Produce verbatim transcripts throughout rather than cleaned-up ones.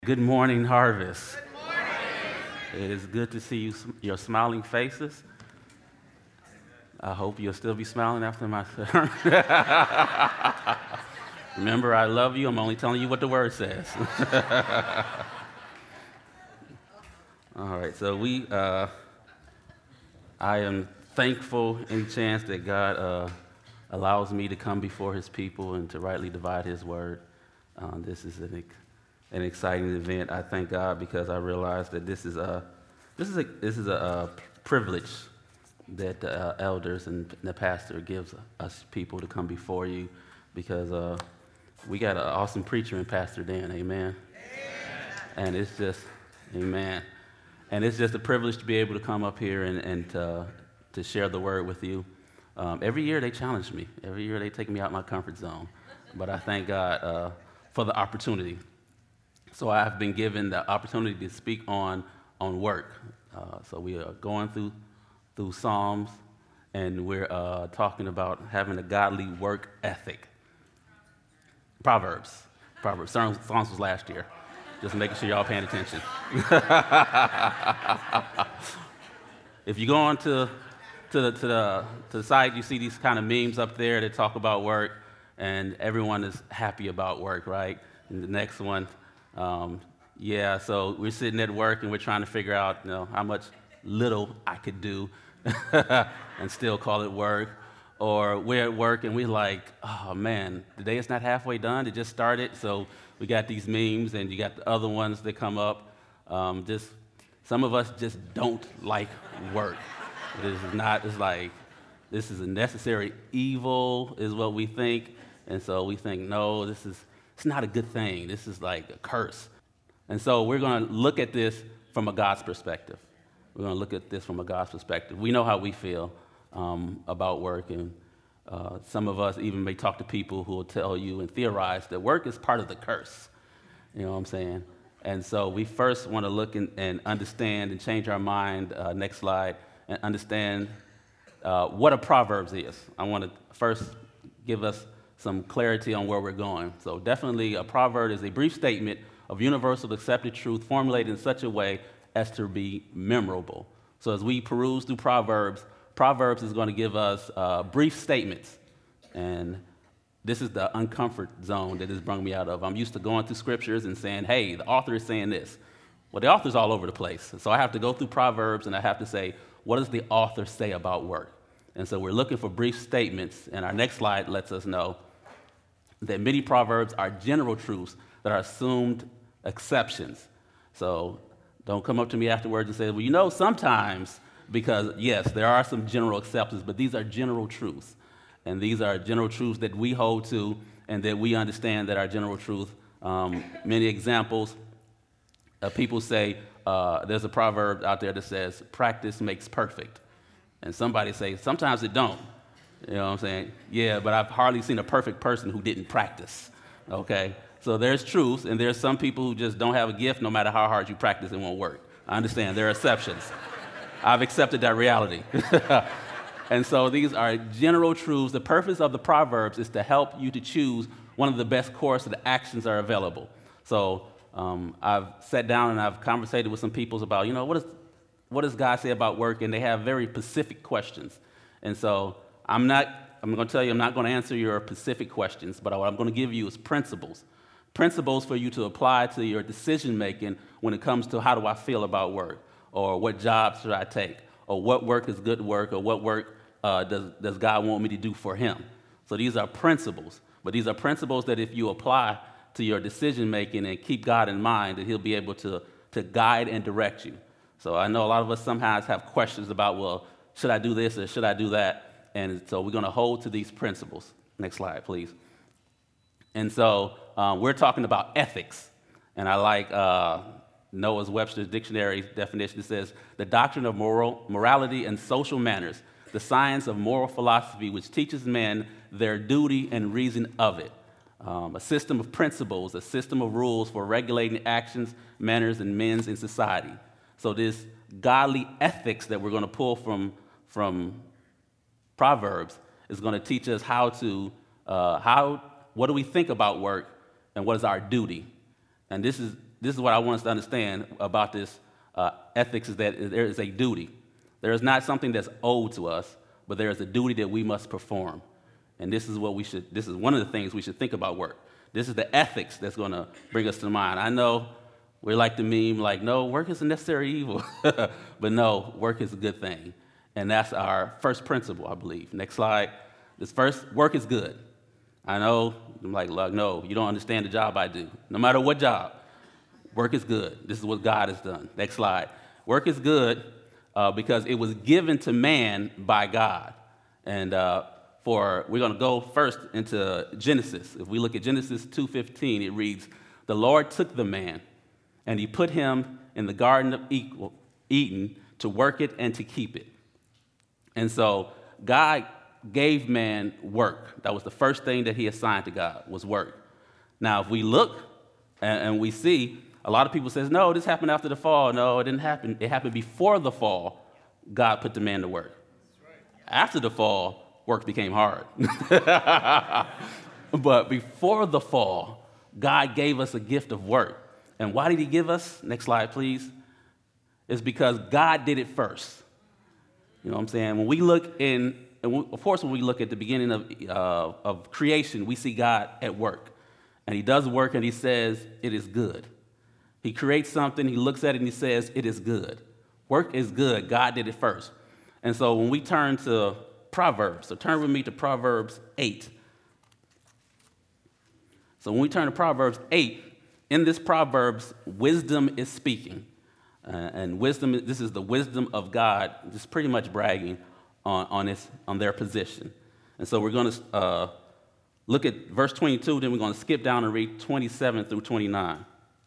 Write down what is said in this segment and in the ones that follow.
Good morning, Harvest. Good morning. It is good to see you, your smiling faces. I hope you'll still be smiling after my sermon. Remember, I love you. I'm only telling you what the word says. All right, so we, uh, I am thankful any chance that God uh, allows me to come before his people and to rightly divide his word. Uh, this is an an exciting event. I thank God because I realize that this is a this is a this is a, uh privilege that the uh, elders and the pastor gives us people to come before you, because uh, we got an awesome preacher in Pastor Dan, amen. Amen. And it's just, amen. And it's just a privilege to be able to come up here and and to, to share the word with you. Um, every year they challenge me. Every year they take me out my comfort zone, but I thank God uh, for the opportunity. So I have been given the opportunity to speak on on work. Uh, so we are going through through Psalms, and we're uh, talking about having a godly work ethic. Proverbs, Proverbs. Psalms was last year. Just making sure y'all paying attention. If you go on to to the to the to the site, you see these kind of memes up there that talk about work, and everyone is happy about work, right? And the next one. Um, yeah, so we're sitting at work and we're trying to figure out, you know, how much little I could do and still call it work. Or we're at work and we're like, oh man, the day is not halfway done, it just started. So we got these memes, and you got the other ones that come up. Um, just some of us just don't like work. This is not, it's like, this is a necessary evil is what we think. And so we think, no, this is It's not a good thing. This is like a curse. And so we're going to look at this from a God's perspective. We're going to look at this from a God's perspective. We know how we feel um, about work, and uh, some of us even may talk to people who will tell you and theorize that work is part of the curse. You know what I'm saying? And so we first want to look in, and understand and change our mind, uh, next slide, and understand uh, what a Proverbs is. I want to first give us some clarity on where we're going. So definitely a proverb is a brief statement of universal accepted truth formulated in such a way as to be memorable. So as we peruse through Proverbs, Proverbs is going to give us uh, brief statements. And this is the uncomfort zone that has brought me out of. I'm used to going through scriptures and saying, hey, the author is saying this. Well, the author's all over the place. So I have to go through Proverbs and I have to say, what does the author say about work? And so we're looking for brief statements, and our next slide lets us know that many proverbs are general truths that are assumed exceptions. So don't come up to me afterwards and say, well, you know, sometimes, because yes, there are some general exceptions, but these are general truths. And these are general truths that we hold to and that we understand that are general truth. Um, many examples, uh, people say, uh, there's a proverb out there that says, practice makes perfect. And somebody say, sometimes it don't. You know what I'm saying? Yeah, but I've hardly seen a perfect person who didn't practice, okay? So there's truths, and there's some people who just don't have a gift. No matter how hard you practice, it won't work. I understand. There are exceptions. I've accepted that reality. And so these are general truths. The purpose of the Proverbs is to help you to choose one of the best course of the actions that are available. So um, I've sat down and I've conversated with some people about, you know, what, is, what does God say about work? And they have very specific questions. And so I'm not, I'm going to tell you, I'm not going to answer your specific questions, but what I'm going to give you is principles. Principles for you to apply to your decision-making when it comes to how do I feel about work, or what jobs should I take, or what work is good work, or what work uh, does, does God want me to do for him. So these are principles, but these are principles that if you apply to your decision-making and keep God in mind, that he'll be able to, to guide and direct you. So I know a lot of us sometimes have questions about, well, should I do this or should I do that? And so we're going to hold to these principles. Next slide, please. And so um, we're talking about ethics. And I like uh, Noah's Webster's dictionary definition. It says, the doctrine of moral, morality and social manners, the science of moral philosophy, which teaches men their duty and reason of it. Um, a system of principles, a system of rules for regulating actions, manners, and men's in society. So this godly ethics that we're going to pull from, from Proverbs is going to teach us how to, uh, how, what do we think about work, and what is our duty. And this is this is what I want us to understand about this uh, ethics is that there is a duty. There is not something that's owed to us, but there is a duty that we must perform. And this is what we should, this is one of the things we should think about work. This is the ethics that's going to bring us to mind. I know we like to meme like, no, work is a necessary evil. But no, work is a good thing. And that's our first principle, I believe. Next slide. This first, work is good. I know, I'm like, look, no, you don't understand the job I do. No matter what job, work is good. This is what God has done. Next slide. Work is good uh, because it was given to man by God. And uh, for we're going to go first into Genesis. If we look at Genesis two fifteen, it reads, "The Lord took the man, and he put him in the Garden of Eden to work it and to keep it." And so God gave man work. That was the first thing that he assigned to God, was work. Now, if we look and, and we see, a lot of people says, no, this happened after the fall. No, it didn't happen. It happened before the fall. God put the man to work. After the fall, work became hard. But before the fall, God gave us a gift of work. And why did he give us? Next slide, please. It's because God did it first. You know what I'm saying? When we look in, and we, of course, when we look at the beginning of, uh, of creation, we see God at work. And he does work and he says, it is good. He creates something, he looks at it and he says, it is good. Work is good. God did it first. And so when we turn to Proverbs, so turn with me to Proverbs eight. So when we turn to Proverbs eight, in this Proverbs, wisdom is speaking. Uh, and wisdom, this is the wisdom of God, just pretty much bragging on, on, its, on their position. And so we're going to uh, look at verse twenty-two, then we're going to skip down and read twenty-seven through twenty-nine.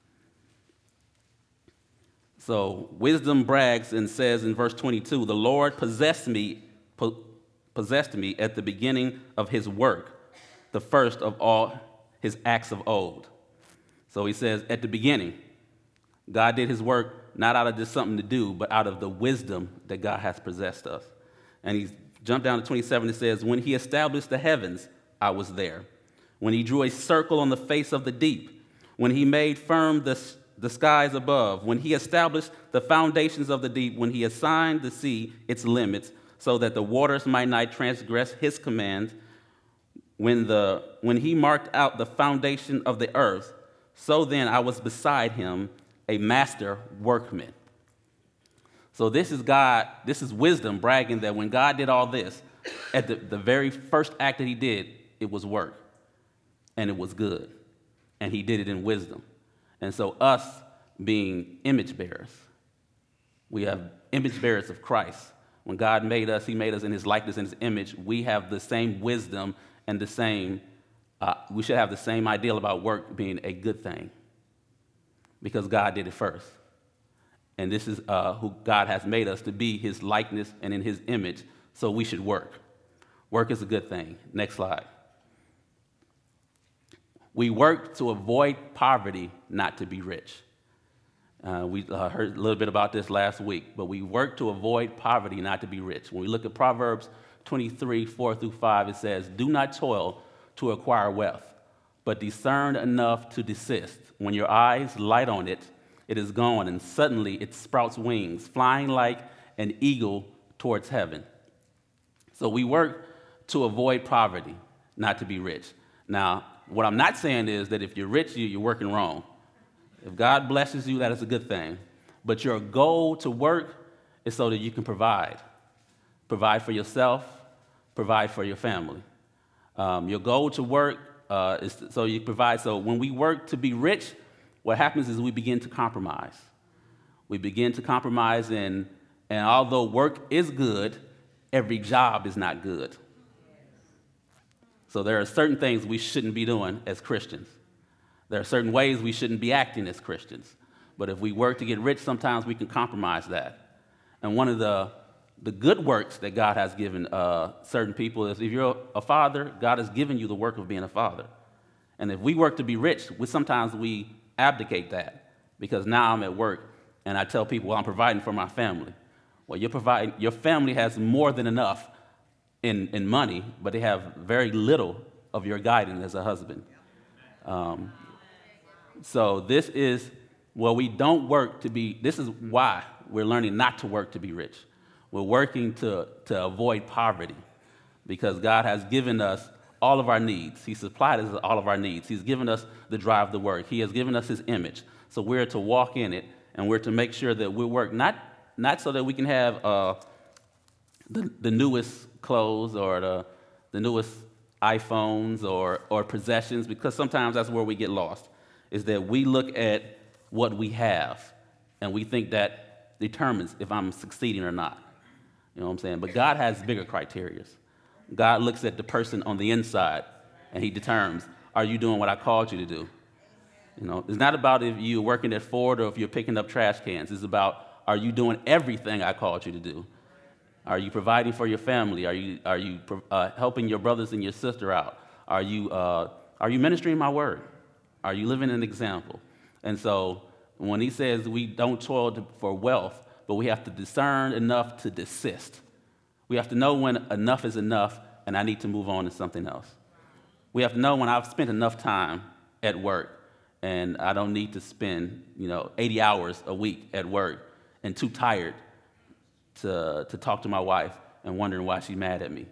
So wisdom brags and says in verse twenty-two, "The Lord possessed me, po- possessed me at the beginning of his work, the first of all his acts of old." So he says, at the beginning, God did his work not out of just something to do, but out of the wisdom that God has possessed us. And he's jumped down to twenty-seven, it says, "When he established the heavens, I was there. When he drew a circle on the face of the deep, when he made firm the, the skies above, when he established the foundations of the deep, when he assigned the sea its limits, so that the waters might not transgress his command, when, the, when he marked out the foundation of the earth, so then I was beside him, a master workman." So this is God, this is wisdom bragging that when God did all this, at the, the very first act that he did, it was work. And it was good. And he did it in wisdom. And so us being image bearers, we have image bearers of Christ. When God made us, he made us in his likeness and his image. We have the same wisdom and the same, uh, we should have the same ideal about work being a good thing. Because God did it first. And this is uh, who God has made us to be, his likeness and in his image. So we should work. Work is a good thing. Next slide. We work to avoid poverty, not to be rich. Uh, we uh, heard a little bit about this last week, but we work to avoid poverty, not to be rich. When we look at Proverbs twenty-three, four through five, it says, "Do not toil to acquire wealth, but discern enough to desist. When your eyes light on it, it is gone, and suddenly it sprouts wings, flying like an eagle towards heaven." So we work to avoid poverty, not to be rich. Now, what I'm not saying is that if you're rich, you're working wrong. If God blesses you, that is a good thing. But your goal to work is so that you can provide. Provide for yourself, provide for your family. Um, your goal to work uh, is to, so you provide. So when we work to be rich, what happens is we begin to compromise. We begin to compromise, and, and although work is good, every job is not good. So there are certain things we shouldn't be doing as Christians. There are certain ways we shouldn't be acting as Christians. But if we work to get rich, sometimes we can compromise that. And one of the, the good works that God has given uh, certain people is if you're a father, God has given you the work of being a father. And if we work to be rich, we, sometimes we abdicate that because now I'm at work and I tell people, well, I'm providing for my family. Well, you're providing, your family has more than enough in, in money, but they have very little of your guidance as a husband. Um, so this is Well, we don't work to be, this is why we're learning not to work to be rich. We're working to, to avoid poverty because God has given us all of our needs. He supplied us all of our needs. He's given us the drive to work. He has given us his image. So we're to walk in it, and we're to make sure that we work not, not so that we can have uh, the, the newest clothes or the, the newest iPhones or, or possessions, because sometimes that's where we get lost, is that we look at what we have, and we think that determines if I'm succeeding or not. You know what I'm saying? But God has bigger criteria. God looks at the person on the inside, and he determines, are you doing what I called you to do? You know, it's not about if you're working at Ford or if you're picking up trash cans. It's about, are you doing everything I called you to do? Are you providing for your family? Are you, are you uh, helping your brothers and your sister out? Are you, uh, are you ministering my word? Are you living an example? And so when he says we don't toil to, for wealth, but we have to discern enough to desist. We have to know when enough is enough and I need to move on to something else. We have to know when I've spent enough time at work and I don't need to spend, you know, eighty hours a week at work and too tired to, to talk to my wife and wondering why she's mad at me.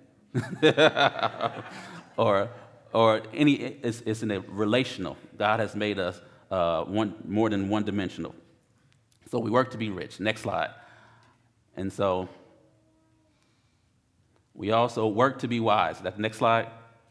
or or any, it's, it's in a relational. God has made us uh, one more than one-dimensional. So we work to be rich. Next slide. And so we also work to be wise. That's the next slide.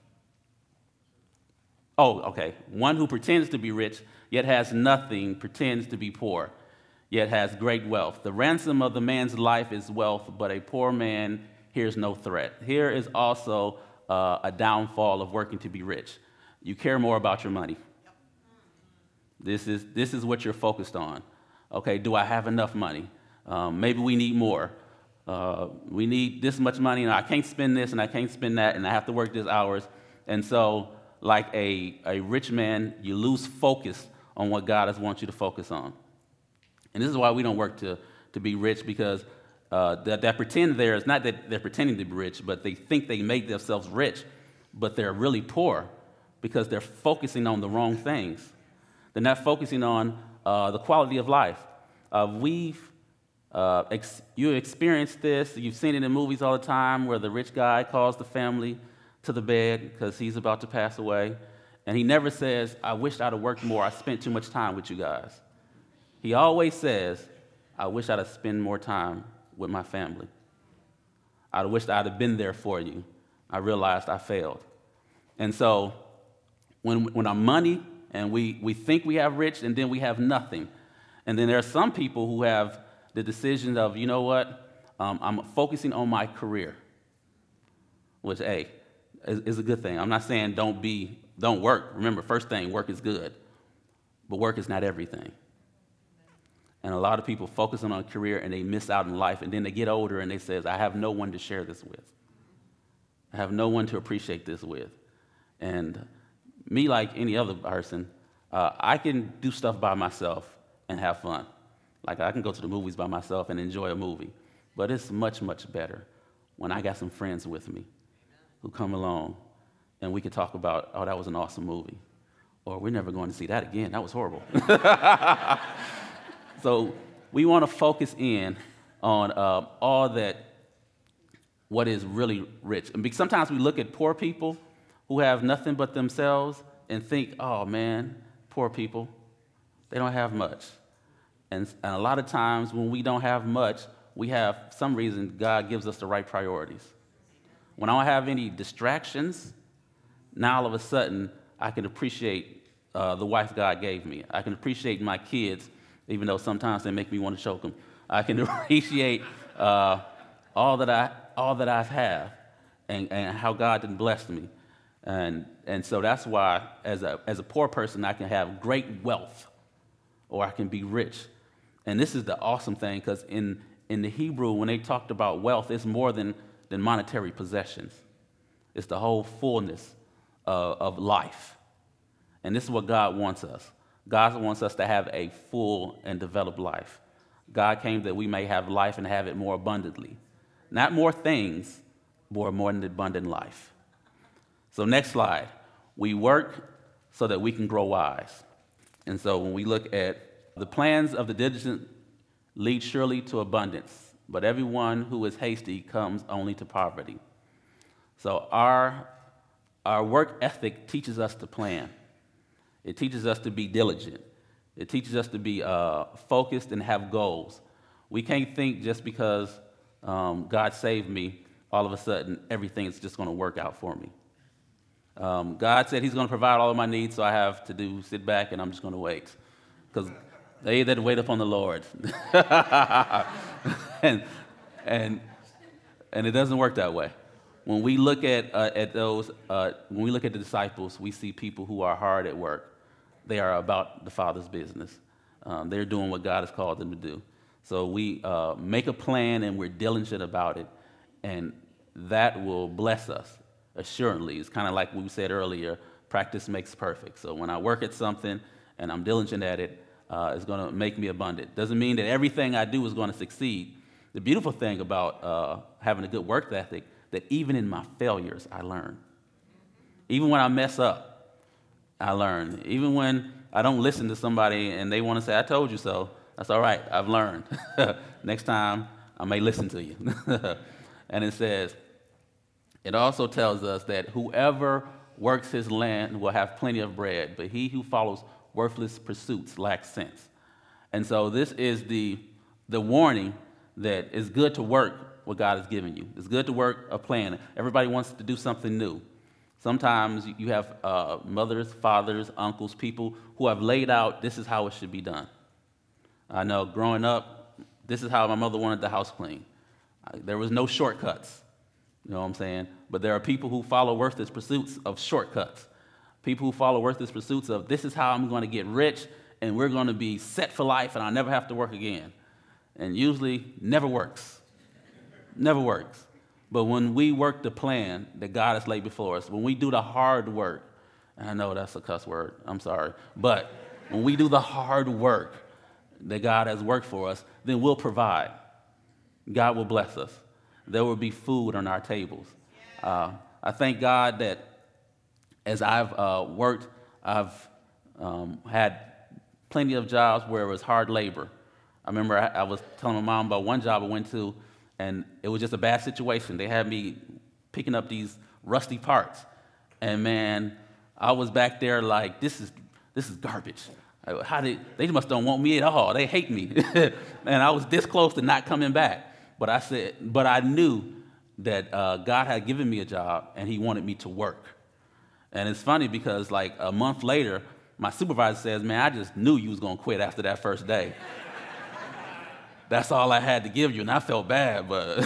Oh, okay. One who pretends to be rich, yet has nothing, pretends to be poor, yet has great wealth. The ransom of the man's life is wealth, but a poor man hears no threat. Here is also uh, a downfall of working to be rich. You care more about your money. This is, this is what you're focused on. Okay, do I have enough money? Um, maybe we need more. Uh, we need this much money, and I can't spend this, and I can't spend that, and I have to work these hours. And so, like a, a rich man, you lose focus on what God has wants you to focus on. And this is why we don't work to, to be rich, because uh, that, that pretend there is not that they're pretending to be rich, but they think they make themselves rich, but they're really poor because they're focusing on the wrong things. They're not focusing on uh, the quality of life. Uh, we've uh, ex- you experienced this. You've seen it in movies all the time, where the rich guy calls the family to the bed because he's about to pass away, and he never says, "I wish I'd have worked more. I spent too much time with you guys." He always says, "I wish I'd have spent more time with my family. I wish I'd have been there for you. I realized I failed." And so, when when our money and we we think we have rich, and then we have nothing, and then there are some people who have the decision of, you know what, um, I'm focusing on my career, which, hey, is, is a good thing. I'm not saying don't be don't work. Remember, first thing, work is good, but work is not everything. And a lot of people focus on a career and they miss out in life, and then they get older and they say, I have no one to share this with. I have no one to appreciate this with. And me, like any other person, uh, I can do stuff by myself and have fun. Like I can go to the movies by myself and enjoy a movie. But it's much, much better when I got some friends with me who come along and we can talk about, oh, that was an awesome movie. Or we're never going to see that again. That was horrible. So we want to focus in on uh, all that, what is really rich. And because sometimes we look at poor people who have nothing but themselves and think, oh, man, poor people, they don't have much. And, and a lot of times when we don't have much, we have, for some reason, God gives us the right priorities. When I don't have any distractions, now all of a sudden, I can appreciate uh, the wife God gave me. I can appreciate my kids, even though sometimes they make me want to choke them. I can appreciate uh, all that I all that I have, and, and how God done blessed me. And and so that's why, as a as a poor person, I can have great wealth, or I can be rich. And this is the awesome thing, because in, in the Hebrew, when they talked about wealth, it's more than, than monetary possessions. It's the whole fullness uh, of life. And this is what God wants us. God wants us to have a full and developed life. God came that we may have life and have it more abundantly. Not more things, but more than abundant life. So next slide. We work so that we can grow wise. And so when we look at The plans of the diligent lead surely to abundance, but everyone who is hasty comes only to poverty. So our, our work ethic teaches us to plan. It teaches us to be diligent. It teaches us to be uh, focused and have goals. We can't think just because um, God saved me, all of a sudden everything is just going to work out for me. Um, God said he's going to provide all of my needs, so I have to do sit back and I'm just going to wait. Because they that wait upon the Lord. and, and, and it doesn't work that way. When we look at, uh, at those, uh, when we look at the disciples, we see people who are hard at work. They are about the Father's business. Um, they're doing what God has called them to do. So we uh, make a plan and we're diligent about it, and that will bless us, assuredly. It's kind of like we said earlier, practice makes perfect. So when I work at something and I'm diligent at it, uh, it's going to make me abundant. Doesn't mean that everything I do is going to succeed. The beautiful thing about uh, having a good work ethic, that even in my failures, I learn. Even when I mess up, I learn. Even when I don't listen to somebody and they want to say, I told you so, that's all right, I've learned. Next time, I may listen to you. And it says, it also tells us that whoever works his land will have plenty of bread, but he who follows worthless pursuits lacks sense. And so this is the, the warning that it's good to work what God has given you. It's good to work a plan. Everybody wants to do something new. Sometimes you have uh, mothers, fathers, uncles, people who have laid out, this is how it should be done. I know growing up, this is how my mother wanted the house clean. There was no shortcuts, you know what I'm saying? But there are people who follow worthless pursuits of shortcuts. People who follow worthless pursuits of, this is how I'm going to get rich, and we're going to be set for life, and I'll never have to work again. And usually never works. Never works. But when we work the plan that God has laid before us, when we do the hard work, and I know that's a cuss word, I'm sorry, but when we do the hard work that God has worked for us, then we'll provide. God will bless us. There will be food on our tables. Uh, I thank God that as I've uh, worked, I've um, had plenty of jobs where it was hard labor. I remember I, I was telling my mom about one job I went to, and it was just a bad situation. They had me picking up these rusty parts. And man, I was back there like, this is this is garbage. How did, they must don't want me at all. They hate me. And I was this close to not coming back. But I said, but I knew that uh, God had given me a job and he wanted me to work. And it's funny because like a month later, my supervisor says, man, I just knew you was going to quit after that first day. That's all I had to give you, and I felt bad, but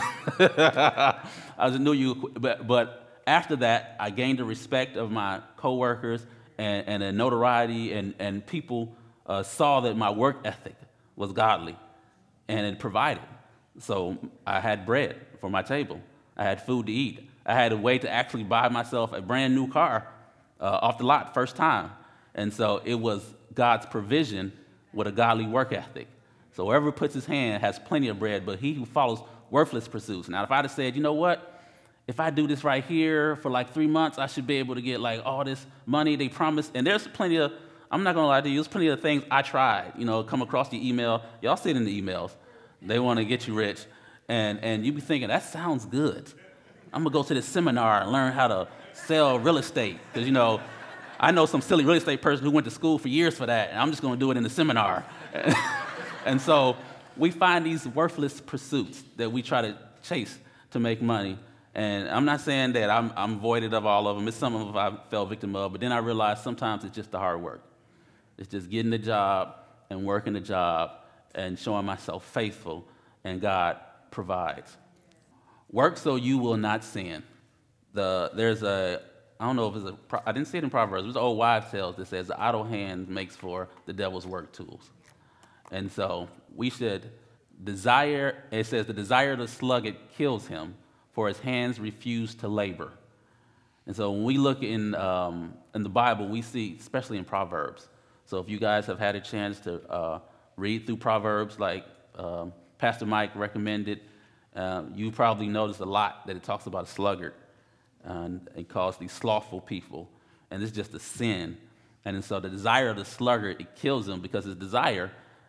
I just knew you. But, but after that, I gained the respect of my coworkers and, and a notoriety, and, and people uh, saw that my work ethic was godly, and it provided. So I had bread for my table. I had food to eat. I had a way to actually buy myself a brand new car uh, off the lot, first time. And so it was God's provision with a godly work ethic. So whoever puts his hand has plenty of bread, but he who follows worthless pursuits. Now, if I'd have said, you know what? If I do this right here for like three months, I should be able to get like all this money they promised. And there's plenty of, I'm not going to lie to you, there's plenty of things I tried, you know, come across the email. Y'all see it in the emails. They want to get you rich. And, and you be thinking, that sounds good. I'm going to go to this seminar and learn how to sell real estate. Because, you know, I know some silly real estate person who went to school for years for that, and I'm just going to do it in the seminar. And so we find these worthless pursuits that we try to chase to make money. And I'm not saying that I'm, I'm voided of all of them. It's some of them I fell victim of. But then I realized sometimes it's just the hard work. It's just getting the job and working the job and showing myself faithful, and God provides. Work so you will not sin. The, there's a, I don't know if it's a, I didn't see it in Proverbs. There's an old wives' tale that says, the idle hand makes for the devil's work tools. And so we should desire, it says, the desire of the sluggard kills him, for his hands refuse to labor. And so when we look in um, in the Bible, we see, especially in Proverbs. So if you guys have had a chance to uh, read through Proverbs, like um, Pastor Mike recommended, uh, you probably notice a lot that it talks about a sluggard. And it calls these slothful people. And it's just a sin. And so the desire of the sluggard, it kills him because his desire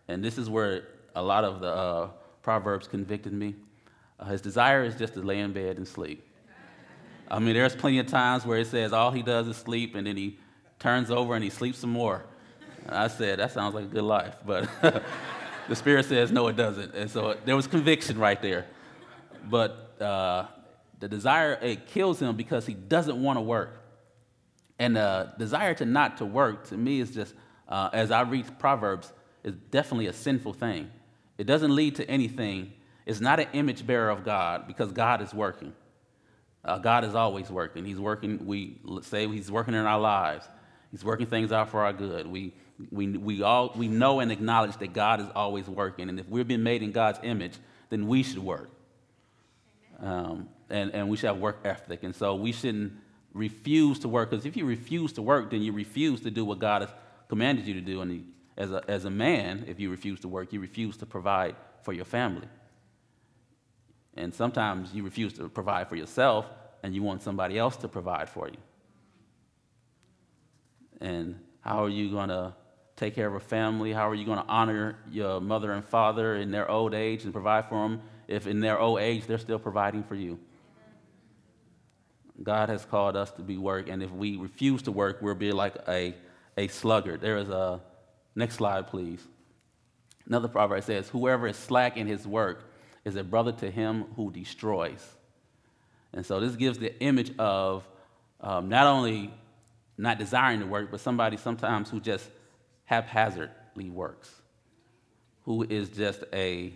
and this is where a lot of the uh, Proverbs convicted me. Uh, his desire is just to lay in bed and sleep. I mean, there's plenty of times where it says all he does is sleep, and then he turns over and he sleeps some more. And I said, that sounds like a good life. But the Spirit says, no, it doesn't. And so there was conviction right there. But uh, the desire, it kills him because he doesn't want to work. And the desire to not to work, to me, is just, uh, as I read Proverbs, is definitely a sinful thing. It doesn't lead to anything. It's not an image bearer of God, because God is working. Uh, God is always working. He's working, we let's say he's working in our lives. He's working things out for our good. We we we all we know and acknowledge that God is always working. And if we've been made in God's image, then we should work. Um, and, and we should have work ethic. And so we shouldn't refuse to work, because if you refuse to work, then you refuse to do what God has commanded you to do. And he, as a as a man, if you refuse to work, you refuse to provide for your family. And sometimes you refuse to provide for yourself, and you want somebody else to provide for you. And how are you going to take care of a family? How are you going to honor your mother and father in their old age and provide for them if in their old age they're still providing for you? God has called us to be work, and if we refuse to work, we'll be like a, a sluggard. There is a, next slide, please. Another proverb says, whoever is slack in his work is a brother to him who destroys. And so this gives the image of um, not only not desiring to work, but somebody sometimes who just haphazardly works, who is just a,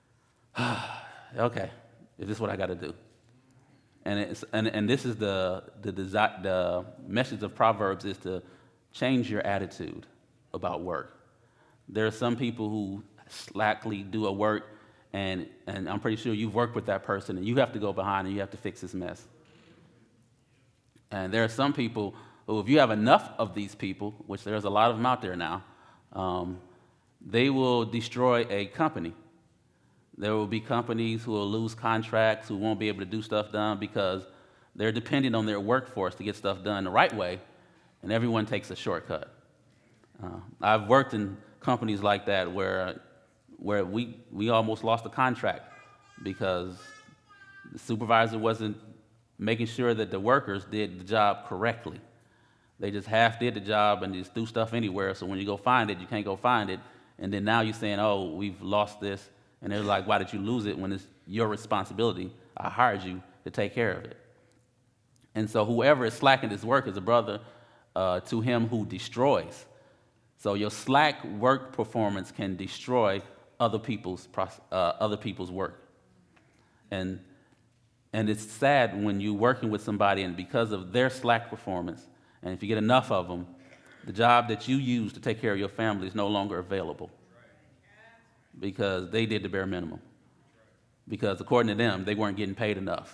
okay, is this what I got to do? And, it's, and and this is the the desi- the message of Proverbs is to change your attitude about work. There are some people who slackly do a work, and and I'm pretty sure you've worked with that person, and you have to go behind and you have to fix his mess. And there are some people who, if you have enough of these people, which there's a lot of them out there now, um, they will destroy a company. There will be companies who will lose contracts, who won't be able to do stuff done because they're dependent on their workforce to get stuff done the right way, and everyone takes a shortcut. Uh, I've worked in companies like that where where we, we almost lost a contract because the supervisor wasn't making sure that the workers did the job correctly. They just half did the job and just threw stuff anywhere, so when you go find it, you can't go find it, and then now you're saying, oh, we've lost this. And they're like, why did you lose it when it's your responsibility? I hired you to take care of it. And so whoever is slack in his work is a brother uh, to him who destroys. So your slack work performance can destroy other people's uh, other people's work. And and it's sad when you're working with somebody and because of their slack performance, and if you get enough of them, the job that you use to take care of your family is no longer available. Because they did the bare minimum. Because according to them, they weren't getting paid enough.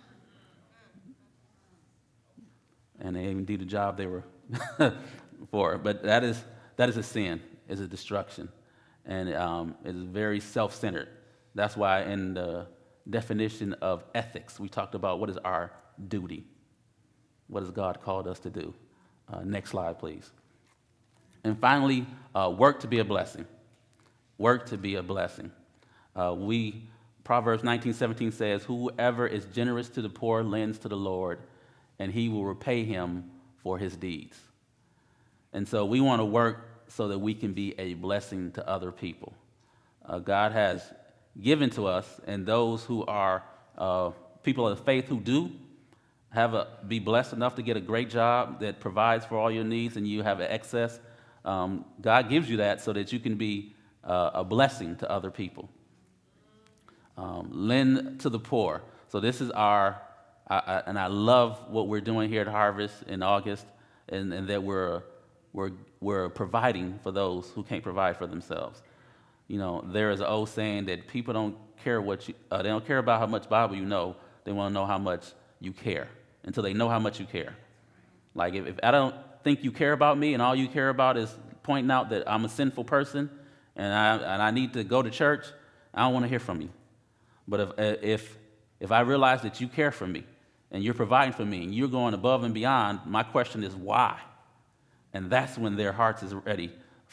And they didn't do the job they were for. But that is that is a sin, is a destruction. And um, it's very self-centered. That's why in the definition of ethics, we talked about what is our duty. What has God called us to do? Uh, next slide, please. And finally, uh, work to be a blessing. Work to be a blessing. Uh, we, Proverbs nineteen seventeen says, whoever is generous to the poor lends to the Lord, and he will repay him for his deeds. And so we want to work so that we can be a blessing to other people. Uh, God has given to us, and those who are uh, people of faith who do have a, be blessed enough to get a great job that provides for all your needs and you have an excess, um, God gives you that so that you can be Uh, a blessing to other people. Um, lend to the poor. So this is our, I, I, and I love what we're doing here at Harvest in August, and, and that we're, we're, we're providing for those who can't provide for themselves. You know, there is an old saying that people don't care what you, uh, they don't care about how much Bible you know, they want to know how much you care, until they know how much you care. Like if, if I don't think you care about me and all you care about is pointing out that I'm a sinful person, and I, and I need to go to church, I don't want to hear from you. But if, if, if I realize that you care for me, and you're providing for me, and you're going above and beyond, my question is why? And that's when their hearts is ready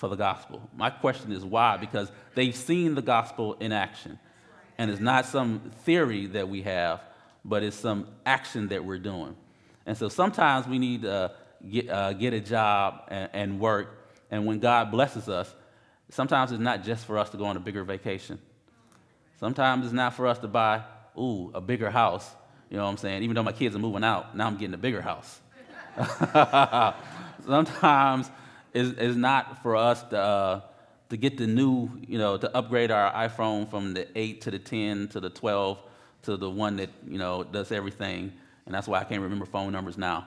for the gospel. My question is why? Because they've seen the gospel in action. And it's not some theory that we have, but it's some action that we're doing. And so sometimes we need to get, uh, get a job and, and work. And when God blesses us, sometimes it's not just for us to go on a bigger vacation. Sometimes it's not for us to buy, ooh, a bigger house. You know what I'm saying? Even though my kids are moving out, now I'm getting a bigger house. Sometimes it's, it's not for us to, uh, to get the new, you know, to upgrade our iPhone from the eight to the ten to the twelve to the one that, you know, does everything. And that's why I can't remember phone numbers now.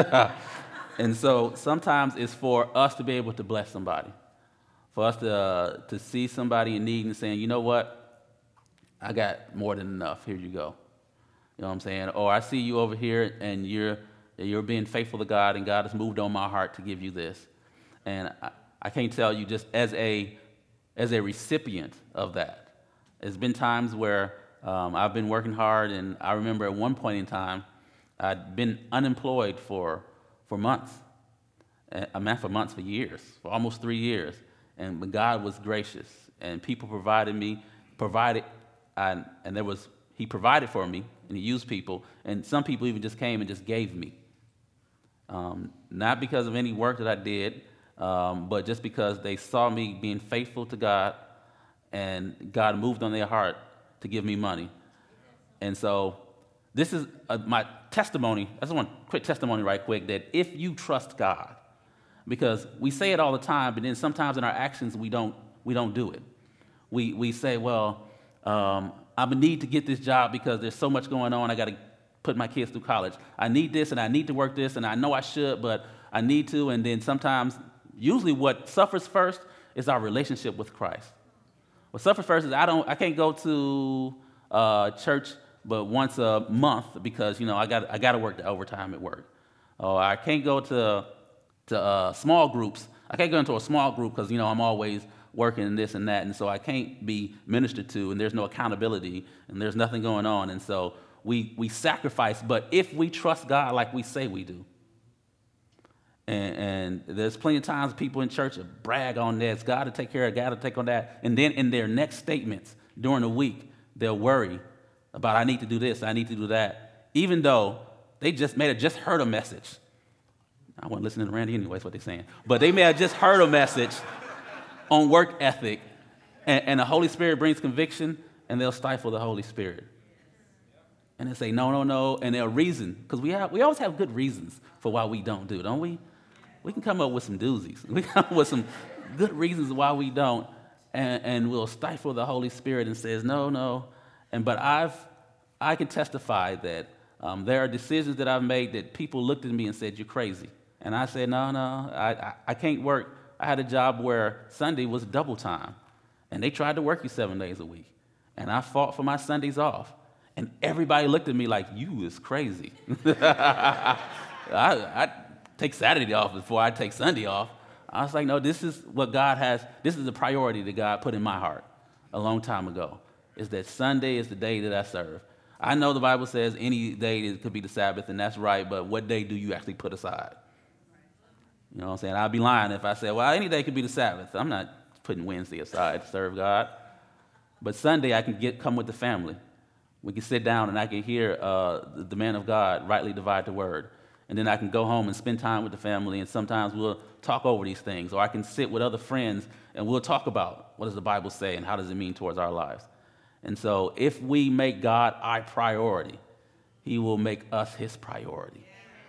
And so sometimes it's for us to be able to bless somebody, for us to, uh, to see somebody in need and saying, you know what? I got more than enough. Here you go. You know what I'm saying? Or I see you over here and you're you're being faithful to God and God has moved on my heart to give you this. And I, I can't tell you just as a as a recipient of that. There's been times where um, I've been working hard, and I remember at one point in time I'd been unemployed for for months. I mean, for months, for years, for almost three years. And but God was gracious, and people provided me, provided. And, and there was, he provided for me, and he used people, and some people even just came and just gave me. Um, not because of any work that I did, um, but just because they saw me being faithful to God, and God moved on their heart to give me money. And so this is a, my testimony. I just want a quick testimony right quick that if you trust God, because we say it all the time, but then sometimes in our actions we don't we don't do it. We we say, well, Um, I'm going to need to get this job because there's so much going on. I got to put my kids through college. I need this, and I need to work this, and I know I should, but I need to. And then sometimes, usually what suffers first is our relationship with Christ. What suffers first is I don't, I can't go to uh, church but once a month because, you know, I got I got to work the overtime at work. Or I can't go to, to uh, small groups. I can't go into a small group because, you know, I'm always working and this and that, and so I can't be ministered to, and there's no accountability, and there's nothing going on, and so we we sacrifice. But if we trust God like we say we do, and, and there's plenty of times people in church will brag on this, God to take care of, God to take on that, and then in their next statements during the week, they'll worry about I need to do this, I need to do that, even though they just may have just heard a message. I wasn't listening to Randy anyway, that's what they're saying, but they may have just heard a message on work ethic, and, and the Holy Spirit brings conviction, and they'll stifle the Holy Spirit. And they say, no, no, no, and they'll reason, because we have we always have good reasons for why we don't do, don't we? We can come up with some doozies. We come up with some good reasons why we don't, and, and we'll stifle the Holy Spirit and says, no, no. And but I've I can testify that um, there are decisions that I've made that people looked at me and said, you're crazy. And I said, no, no, I, I, I can't work. I had a job where Sunday was double time, and they tried to work you seven days a week, and I fought for my Sundays off, and everybody looked at me like, you is crazy. I, I take Saturday off before I take Sunday off. I was like, no, this is what God has, this is the priority that God put in my heart a long time ago, is that Sunday is the day that I serve. I know the Bible says any day it could be the Sabbath, and that's right, but what day do you actually put aside? You know what I'm saying? I'd be lying if I said, well, any day could be the Sabbath. I'm not putting Wednesday aside to serve God. But Sunday, I can get come with the family. We can sit down and I can hear uh, the, the man of God rightly divide the word. And then I can go home and spend time with the family, and sometimes we'll talk over these things. Or I can sit with other friends and we'll talk about what does the Bible say and how does it mean towards our lives. And so if we make God our priority, he will make us his priority.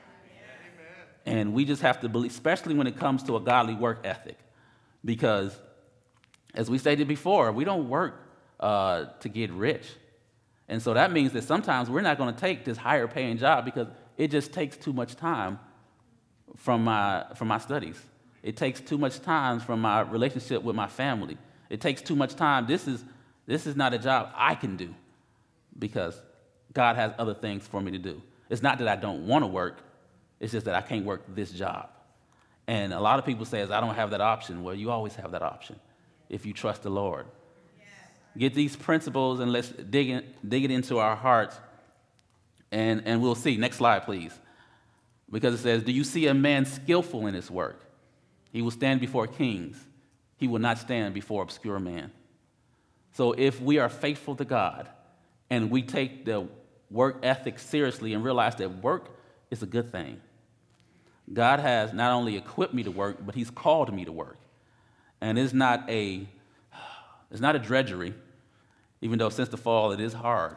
And we just have to believe, especially when it comes to a godly work ethic, because as we stated before, we don't work uh, to get rich. And so that means that sometimes we're not going to take this higher paying job because it just takes too much time from my, from my studies. It takes too much time from my relationship with my family. It takes too much time. This is, this is not a job I can do because God has other things for me to do. It's not that I don't want to work. It's just that I can't work this job. And a lot of people say, I don't have that option. Well, you always have that option if you trust the Lord. Yes. Get these principles and let's dig, in, dig it into our hearts, and, and we'll see. Next slide, please. Because it says, do you see a man skillful in his work? He will stand before kings. he will not stand before obscure man. So if we are faithful to God and we take the work ethic seriously and realize that work is a good thing, God has not only equipped me to work, but he's called me to work. And it's not a, it's not a drudgery, even though since the fall it is hard.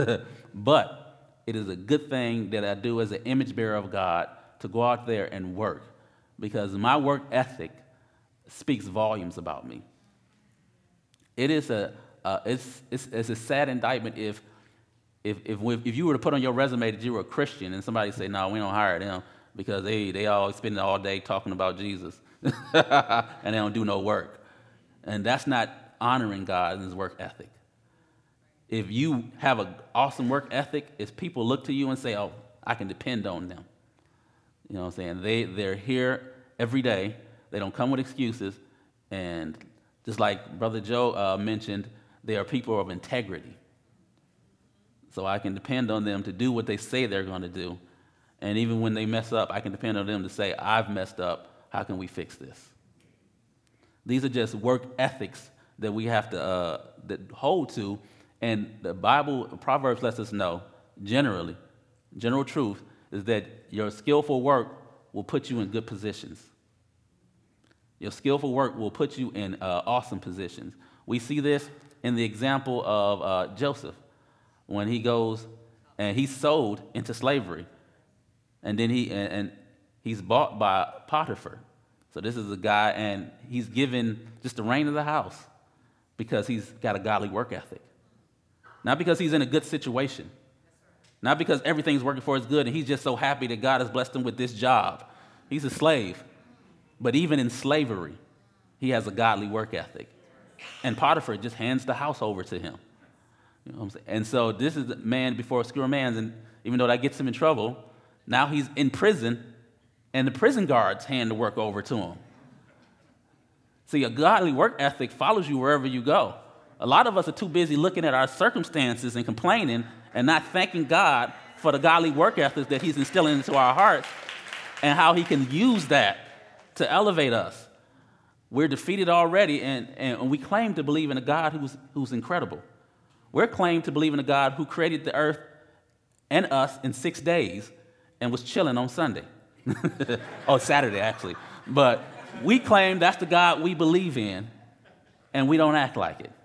But it is a good thing that I do as an image bearer of God to go out there and work, because my work ethic speaks volumes about me. It is a, uh, it's, it's, it's a sad indictment if, if, if, if you were to put on your resume that you were a Christian and somebody say, no, we don't hire them because they, they always spend all day talking about Jesus and they don't do no work. And that's not honoring God and his work ethic. If you have an awesome work ethic, if people look to you and say, oh, I can depend on them. You know what I'm saying? They, they're here every day. They don't come with excuses. And just like Brother Joe uh, mentioned, they are people of integrity. So I can depend on them to do what they say they're going to do. And even when they mess up, I can depend on them to say, I've messed up. How can we fix this? These are just work ethics that we have to uh, that hold to. And the Bible, Proverbs lets us know, generally, general truth, is that your skillful work will put you in good positions. Your skillful work will put you in uh, awesome positions. We see this in the example of uh, Joseph, when he goes and he's sold into slavery, and then he and, and he's bought by Potiphar. So this is a guy, and he's given just the reign of the house because he's got a godly work ethic. Not because he's in a good situation. Not because everything's working for his good and he's just so happy that God has blessed him with this job. He's a slave. But even in slavery, he has a godly work ethic. And Potiphar just hands the house over to him. You know what I'm saying? And so this is a man before obscure man, and even though that gets him in trouble, now he's in prison, and the prison guards hand the work over to him. See, a godly work ethic follows you wherever you go. A lot of us are too busy looking at our circumstances and complaining and not thanking God for the godly work ethic that he's instilling into our hearts and how he can use that to elevate us. We're defeated already, and, and we claim to believe in a God who's, who's incredible. We're claimed to believe in a God who created the earth and us in six days and was chilling on Sunday. Oh, Saturday, actually. But we claim that's the God we believe in, and we don't act like it.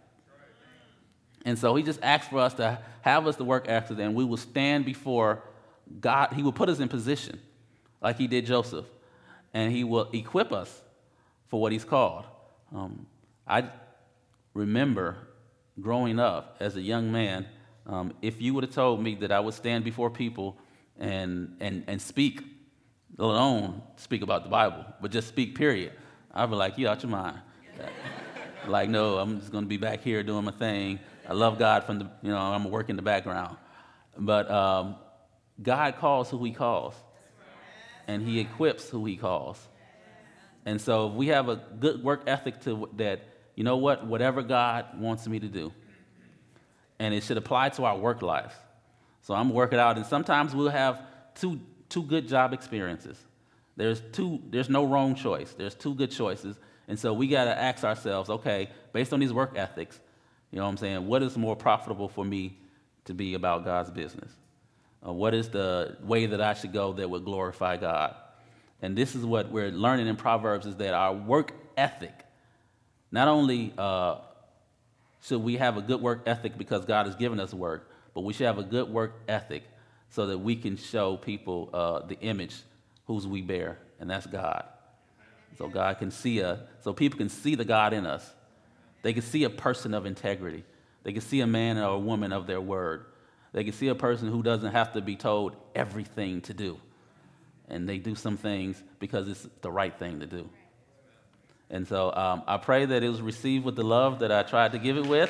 And so he just asks for us to have us to work ethic, and we will stand before God. He will put us in position like he did Joseph, and he will equip us for what he's called. Um, I remember growing up as a young man, um, if you would have told me that I would stand before people and, and, and speak, let alone speak about the Bible, but just speak, period, I'd be like, you out your mind. Like, no, I'm just going to be back here doing my thing. I love God from the, you know, I'm going to work in the background. But um, God calls who he calls, and he equips who he calls. And so if we have a good work ethic to that, you know what, whatever God wants me to do, and it should apply to our work life. So I'm working out, and sometimes we'll have two two good job experiences. There's two. There's no wrong choice. There's two good choices, and so we got to ask ourselves, okay, based on these work ethics, you know what I'm saying, what is more profitable for me to be about God's business? Uh, what is the way that I should go that would glorify God? And this is what we're learning in Proverbs, is that our work ethic, not only uh, should we have a good work ethic because God has given us work, but we should have a good work ethic so that we can show people uh, the image whose we bear, and that's God. So God can see us, so people can see the God in us. They can see a person of integrity. They can see a man or a woman of their word. They can see a person who doesn't have to be told everything to do. And they do some things because it's the right thing to do. And so um, I pray that it was received with the love that I tried to give it with.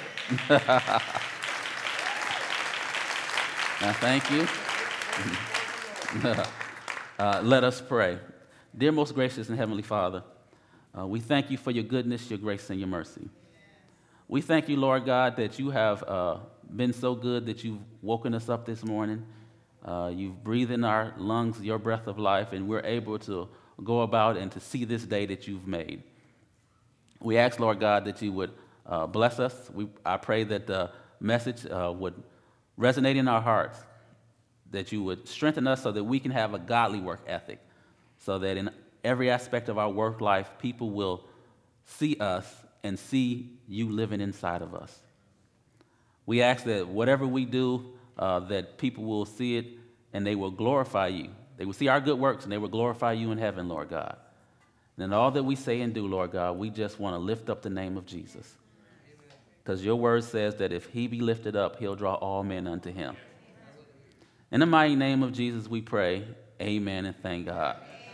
Now, thank you. uh, let us pray. Dear most gracious and heavenly Father, uh, we thank you for your goodness, your grace, and your mercy. We thank you, Lord God, that you have uh, been so good that you've woken us up this morning. Uh, you've breathed in our lungs your breath of life, and we're able to go about and to see this day that you've made. We ask, Lord God, that you would uh, bless us. We, I pray that the message uh, would resonate in our hearts, that you would strengthen us so that we can have a godly work ethic, so that in every aspect of our work life, people will see us and see you living inside of us. We ask that whatever we do, uh, that people will see it and they will glorify you. They will see our good works and they will glorify you in heaven, Lord God. And in all that we say and do, Lord God, we just want to lift up the name of Jesus. Because your word says that if he be lifted up, he'll draw all men unto him. In the mighty name of Jesus we pray, amen and thank God.